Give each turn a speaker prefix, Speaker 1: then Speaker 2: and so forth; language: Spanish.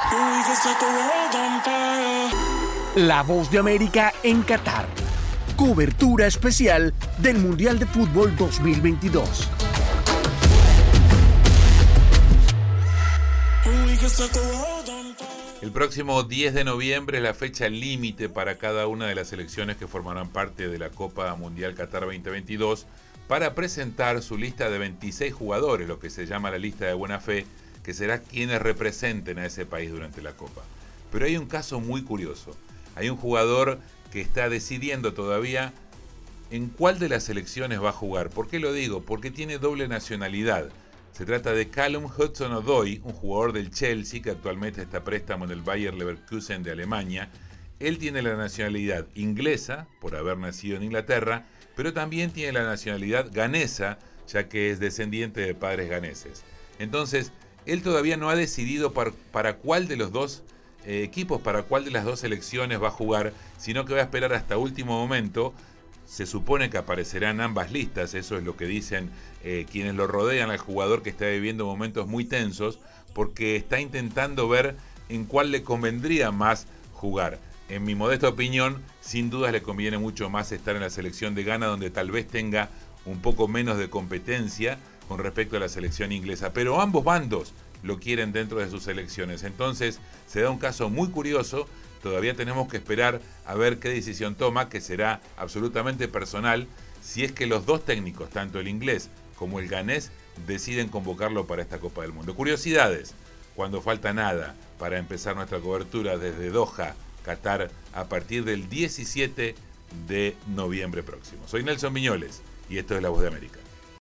Speaker 1: La Voz de América en Qatar. Cobertura especial del Mundial de Fútbol 2022.
Speaker 2: El próximo 10 de noviembre es la fecha límite para cada una de las selecciones que formarán parte de la Copa Mundial Qatar 2022 para presentar su lista de 26 jugadores, lo que se llama la lista de buena fe, que será quienes representen a ese país durante la Copa. Pero hay un caso muy curioso. Hay un jugador que está decidiendo todavía en cuál de las selecciones va a jugar. ¿Por qué lo digo? Porque tiene doble nacionalidad. Se trata de Callum Hudson-Odoi, un jugador del Chelsea que actualmente está a préstamo en el Bayer Leverkusen de Alemania. Él tiene la nacionalidad inglesa, por haber nacido en Inglaterra, pero también tiene la nacionalidad ganesa, ya que es descendiente de padres ganeses. Entonces, él todavía no ha decidido para cuál de los dos equipos, para cuál de las dos selecciones va a jugar, sino que va a esperar hasta último momento. Se supone que aparecerán ambas listas, eso es lo que dicen quienes lo rodean al jugador, que está viviendo momentos muy tensos, porque está intentando ver en cuál le convendría más jugar. En mi modesta opinión, sin dudas le conviene mucho más estar en la selección de Ghana, donde tal vez tenga un poco menos de competencia con respecto a la selección inglesa, pero ambos bandos lo quieren dentro de sus selecciones. Entonces se da un caso muy curioso. Todavía tenemos que esperar a ver qué decisión toma, que será absolutamente personal, si es que los dos técnicos, tanto el inglés como el ganés, deciden convocarlo para esta Copa del Mundo. Curiosidades, cuando falta nada para empezar nuestra cobertura desde Doha, Qatar, a partir del 17 de noviembre próximo. Soy Nelson Viñoles y esto es La Voz de América.